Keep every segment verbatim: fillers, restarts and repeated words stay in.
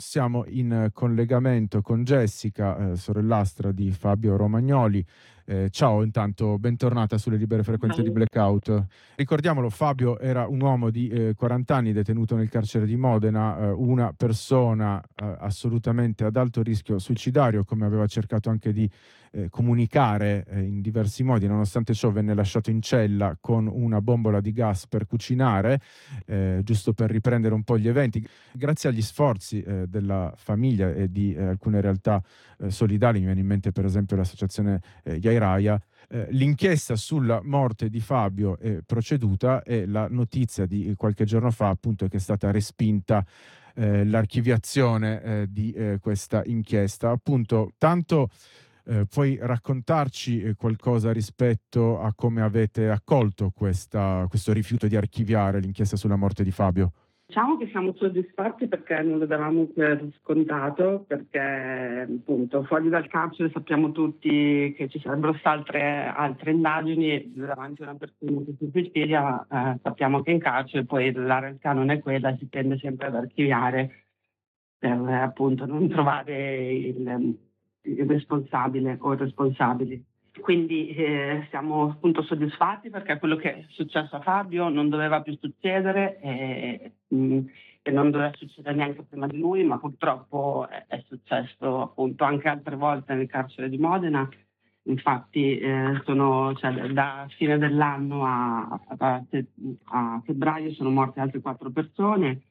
Siamo in collegamento con Jessica, eh, sorellastra di Fabio Romagnoli. Eh, ciao, intanto bentornata sulle libere frequenze di Ciao. Blackout. Ricordiamolo, Fabio era un uomo di eh, quaranta anni detenuto nel carcere di Modena, eh, una persona eh, assolutamente ad alto rischio suicidario, come aveva cercato anche di eh, comunicare eh, in diversi modi. Nonostante ciò venne lasciato in cella con una bombola di gas per cucinare, eh, giusto per riprendere un po' gli eventi. Grazie agli sforzi eh, della famiglia e di eh, alcune realtà eh, solidali, mi viene in mente per esempio l'associazione eh, Yairaya, eh, l'inchiesta sulla morte di Fabio è proceduta e la notizia di qualche giorno fa appunto è che è stata respinta eh, l'archiviazione eh, di eh, questa inchiesta. Appunto, tanto eh, puoi raccontarci eh, qualcosa rispetto a come avete accolto questa- questo rifiuto di archiviare l'inchiesta sulla morte di Fabio? Diciamo che siamo soddisfatti perché non lo davamo per scontato, perché appunto fuori dal carcere sappiamo tutti che ci sarebbero state altre, altre indagini davanti a una persona che si suicida, ma eh, sappiamo che in carcere poi la realtà non è quella, si tende sempre ad archiviare per eh, appunto non trovare il, il responsabile o i responsabili. Quindi eh, siamo appunto soddisfatti perché quello che è successo a Fabio non doveva più succedere e, mh, e non doveva succedere neanche prima di lui, ma purtroppo è, è successo appunto anche altre volte nel carcere di Modena. Infatti eh, sono, cioè, da fine dell'anno a, a, a febbraio sono morte altre quattro persone,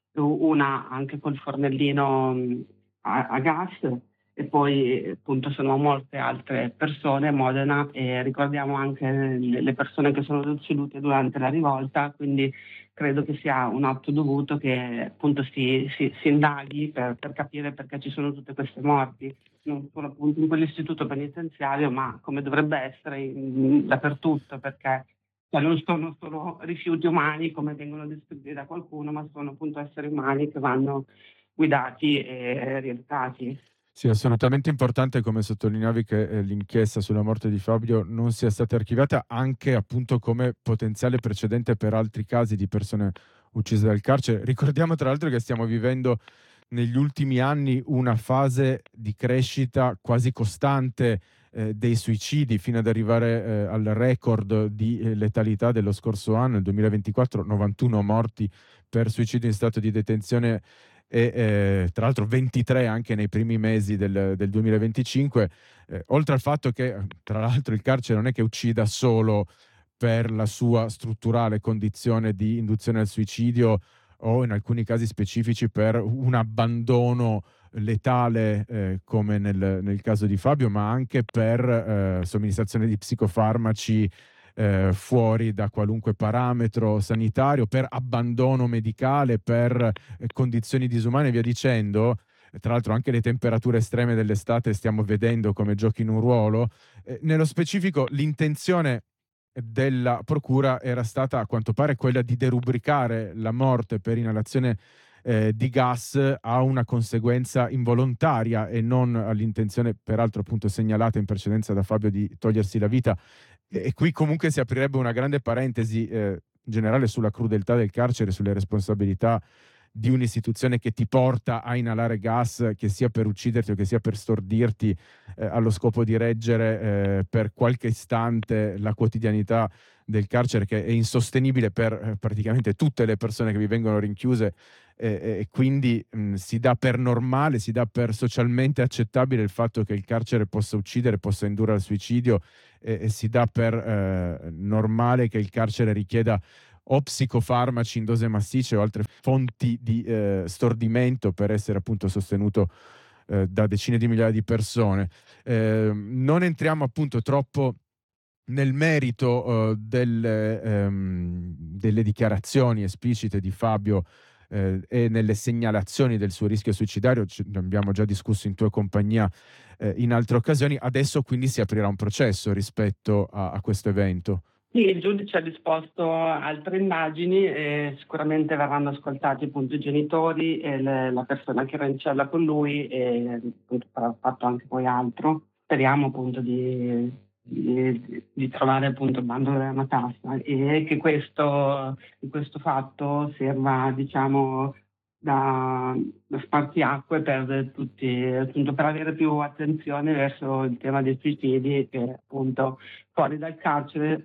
una anche col fornellino mh, a, a gas, e poi appunto sono molte altre persone a Modena, e ricordiamo anche le le persone che sono decedute durante la rivolta, quindi credo che sia un atto dovuto che appunto si, si, si indaghi per, per capire perché ci sono tutte queste morti, non solo appunto in quell'istituto penitenziario, ma come dovrebbe essere in- dappertutto, perché cioè, non sono solo rifiuti umani come vengono descritti da qualcuno, ma sono appunto esseri umani che vanno guidati e rieducati. Sì, assolutamente importante, come sottolineavi, che eh, l'inchiesta sulla morte di Fabio non sia stata archiviata, anche appunto come potenziale precedente per altri casi di persone uccise dal carcere. Ricordiamo tra l'altro che stiamo vivendo negli ultimi anni una fase di crescita quasi costante eh, dei suicidi, fino ad arrivare eh, al record di eh, letalità dello scorso anno, il duemilaventiquattro, novantuno morti per suicidio in stato di detenzione e eh, tra l'altro ventitré anche nei primi mesi del, del duemilaventicinque, eh, oltre al fatto che tra l'altro il carcere non è che uccida solo per la sua strutturale condizione di induzione al suicidio o in alcuni casi specifici per un abbandono letale, eh, come nel, nel caso di Fabio, ma anche per eh, somministrazione di psicofarmaci eh, fuori da qualunque parametro sanitario, per abbandono medicale, per eh, condizioni disumane e via dicendo. E tra l'altro anche le temperature estreme dell'estate stiamo vedendo come giochino un ruolo. Eh, nello specifico l'intenzione della procura era stata a quanto pare quella di derubricare la morte per inalazione eh, di gas a una conseguenza involontaria e non all'intenzione, peraltro appunto segnalata in precedenza da Fabio, di togliersi la vita. E, e qui comunque si aprirebbe una grande parentesi eh, generale sulla crudeltà del carcere, sulle responsabilità di un'istituzione che ti porta a inalare gas, che sia per ucciderti o che sia per stordirti, eh, allo scopo di reggere eh, per qualche istante la quotidianità del carcere, che è insostenibile per eh, praticamente tutte le persone che vi vengono rinchiuse, eh, e quindi mh, si dà per normale, si dà per socialmente accettabile il fatto che il carcere possa uccidere, possa indurre al suicidio, e, e si dà per eh, normale che il carcere richieda o psicofarmaci in dose massicce o altre fonti di eh, stordimento per essere appunto sostenuto eh, da decine di migliaia di persone. Eh, non entriamo appunto troppo nel merito eh, delle, ehm, delle dichiarazioni esplicite di Fabio eh, e nelle segnalazioni del suo rischio suicidario. Ce- ne abbiamo già discusso in tua compagnia eh, in altre occasioni. Adesso quindi si aprirà un processo rispetto a, a questo evento. Sì, il giudice ha disposto altre indagini e sicuramente verranno ascoltati appunto i genitori e le- la persona che era in cella con lui, e appunto ha fatto anche poi altro. Speriamo appunto di, di- di trovare appunto il bando della matassa e che questo, che questo fatto serva, diciamo, da, da spartiacque per tutti, appunto, per avere più attenzione verso il tema dei suicidi, che appunto fuori dal carcere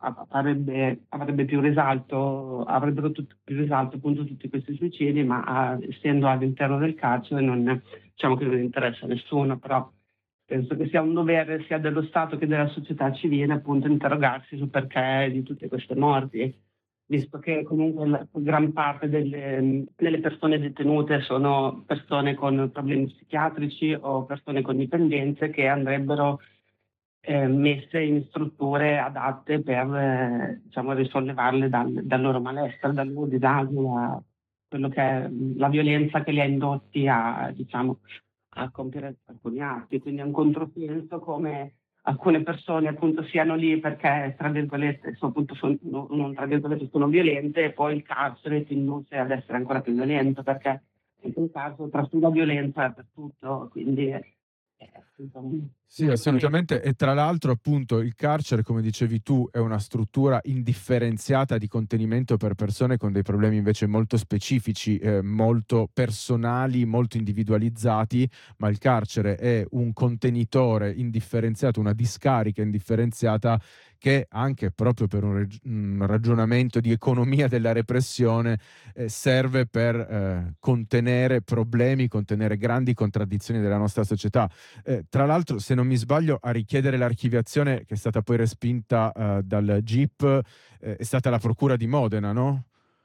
avrebbe, avrebbe più risalto, avrebbero tutti, più risalto appunto tutti questi suicidi, ma ah, essendo all'interno del carcere non, diciamo che non interessa a nessuno, però penso che sia un dovere sia dello Stato che della società civile appunto interrogarsi sul perché di tutte queste morti, visto che comunque la gran parte delle, delle persone detenute sono persone con problemi psichiatrici o persone con dipendenze che andrebbero eh, messe in strutture adatte per eh, diciamo, risollevarle dal, dal loro malessere, dal loro disagio, a quello che è la violenza che li ha indotti a, diciamo, a compiere alcuni atti. Quindi è un controsenso come alcune persone appunto siano lì perché tra virgolette sono, appunto, sono, non tra virgolette sono violente, e poi il carcere ti induce ad essere ancora più violento, perché in quel caso trasfuga violenza dappertutto, quindi eh, insomma, Sì, assolutamente. E tra l'altro, appunto, il carcere, come dicevi tu, è una struttura indifferenziata di contenimento per persone con dei problemi invece molto specifici, eh, molto personali, molto individualizzati, ma il carcere è un contenitore indifferenziato, una discarica indifferenziata che anche proprio per un, reg- un ragionamento di economia della repressione eh, serve per eh, contenere problemi, contenere grandi contraddizioni della nostra società. Eh, tra l'altro, se non mi sbaglio, a richiedere l'archiviazione, che è stata poi respinta eh, dal G I P, eh, è stata la Procura di Modena, no?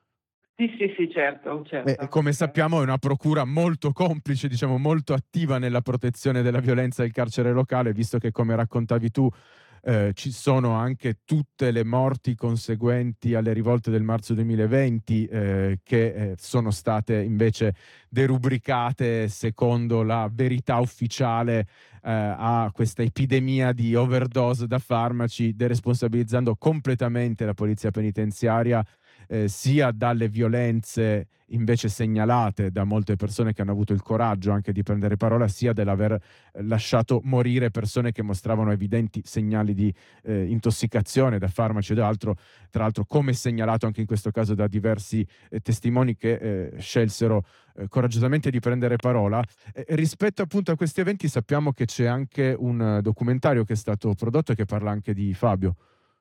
sì, sì, sì, certo, E, e certo. come Eh, sappiamo è una procura molto complice, diciamo molto attiva nella protezione della violenza del carcere locale, visto che, come raccontavi tu, eh, ci sono anche tutte le morti conseguenti alle rivolte del marzo duemilaventi, eh, che eh, sono state invece derubricate secondo la verità ufficiale eh, a questa epidemia di overdose da farmaci, deresponsabilizzando completamente la polizia penitenziaria eh, sia dalle violenze invece segnalate da molte persone che hanno avuto il coraggio anche di prendere parola, sia dell'aver eh, lasciato morire persone che mostravano evidenti segnali di eh, intossicazione da farmaci ed altro, tra l'altro come segnalato anche in questo caso da diversi eh, testimoni che eh, scelsero eh, coraggiosamente di prendere parola. Eh, rispetto appunto a questi eventi sappiamo che c'è anche un eh, documentario che è stato prodotto e che parla anche di Fabio.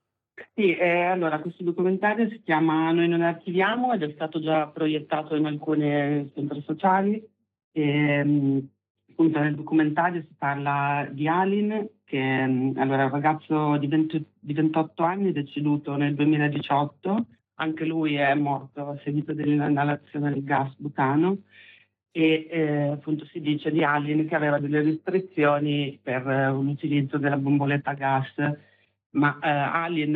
Sì, eh, allora questo documentario si chiama Noi non archiviamo ed è stato già proiettato in alcuni centri sociali. E, mh, appunto nel documentario si parla di Alin, che mh, allora, è un ragazzo di, venti di ventotto anni, deceduto nel duemiladiciotto, anche lui è morto a seguito dell'inalazione del gas butano, e eh, appunto si dice di Alin che aveva delle restrizioni per eh, un utilizzo della bomboletta a gas, ma eh, Alien,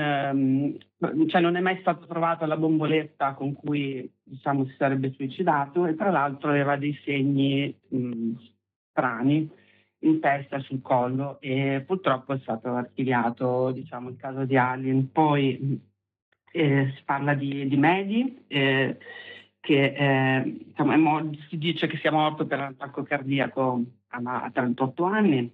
ehm, cioè non è mai stata trovata la bomboletta con cui diciamo si sarebbe suicidato, e tra l'altro aveva dei segni mh, strani in testa e sul collo, e purtroppo è stato archiviato, diciamo, il caso di Alien. Poi mh, eh, si parla di, di Mehdi, eh, che eh, insomma, è mor- si dice che sia morto per un attacco cardiaco a, a trentotto anni.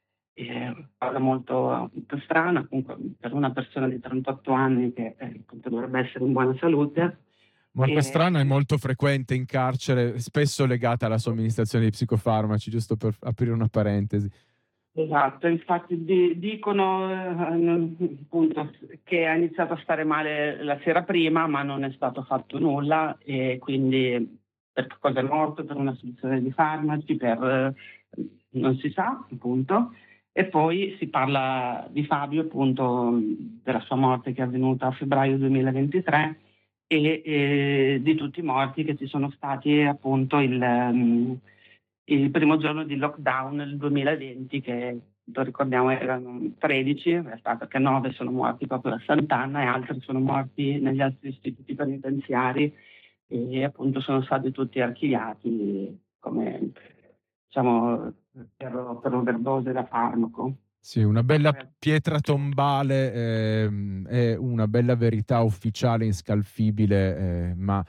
Eh, cosa molto, molto strana comunque per una persona di trentotto anni che eh, appunto dovrebbe essere in buona salute. Molto E, strana e molto frequente in carcere, spesso legata alla somministrazione di psicofarmaci, giusto per aprire una parentesi. esatto, infatti di, dicono eh, appunto che ha iniziato a stare male la sera prima, ma non è stato fatto nulla, e quindi per cosa è morto? Per una soluzione di farmaci, per eh, non si sa, appunto. E poi si parla di Fabio, appunto, della sua morte che è avvenuta a febbraio duemilaventitré, e, e di tutti i morti che ci sono stati appunto il, um, il primo giorno di lockdown nel duemilaventi, che lo ricordiamo erano tredici in realtà, perché nove sono morti proprio a Sant'Anna e altri sono morti negli altri istituti penitenziari, e appunto sono stati tutti archiviati come, diciamo, per, per overdose da farmaco. Sì, una bella pietra tombale, ehm, e una bella verità ufficiale inscalfibile, eh, ma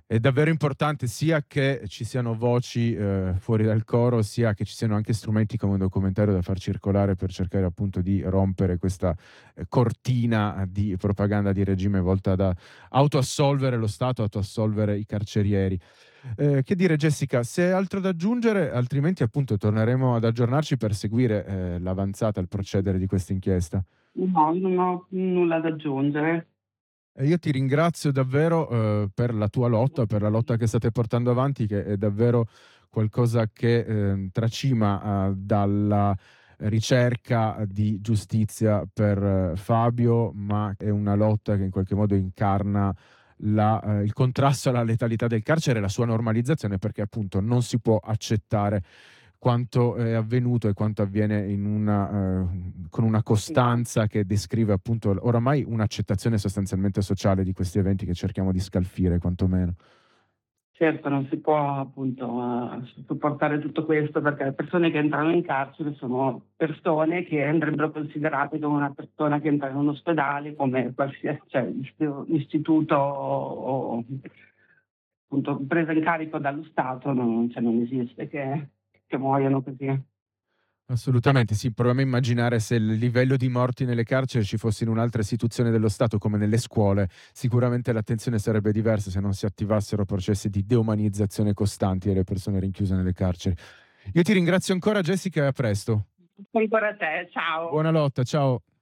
È davvero importante sia che ci siano voci eh, fuori dal coro, sia che ci siano anche strumenti come un documentario da far circolare per cercare appunto di rompere questa eh, cortina di propaganda di regime volta ad autoassolvere lo Stato, autoassolvere i carcerieri. Eh, che dire Jessica, se hai altro da aggiungere, altrimenti appunto torneremo ad aggiornarci per seguire eh, l'avanzata, il procedere di questa inchiesta. No, non ho nulla da aggiungere. E io ti ringrazio davvero eh, per la tua lotta, per la lotta che state portando avanti, che è davvero qualcosa che eh, tracima eh, dalla ricerca di giustizia per eh, Fabio, ma è una lotta che in qualche modo incarna la, eh, il contrasto alla letalità del carcere e la sua normalizzazione, perché appunto non si può accettare quanto è avvenuto e quanto avviene in una, eh, con una costanza che descrive appunto oramai un'accettazione sostanzialmente sociale di questi eventi che cerchiamo di scalfire quantomeno. Certo, non si può appunto uh, supportare tutto questo perché le persone che entrano in carcere sono persone che andrebbero considerate come una persona che entra in un ospedale, come qualsiasi cioè, istituto o, o appunto presa in carico dallo Stato, non, cioè, non esiste che, che muoiono così. Assolutamente sì, proviamo a immaginare se il livello di morti nelle carceri ci fosse in un'altra istituzione dello Stato come nelle scuole, sicuramente l'attenzione sarebbe diversa se non si attivassero processi di deumanizzazione costanti delle persone rinchiuse nelle carceri. Io ti ringrazio ancora Jessica e a presto. Ancora a te, ciao. Buona lotta, ciao.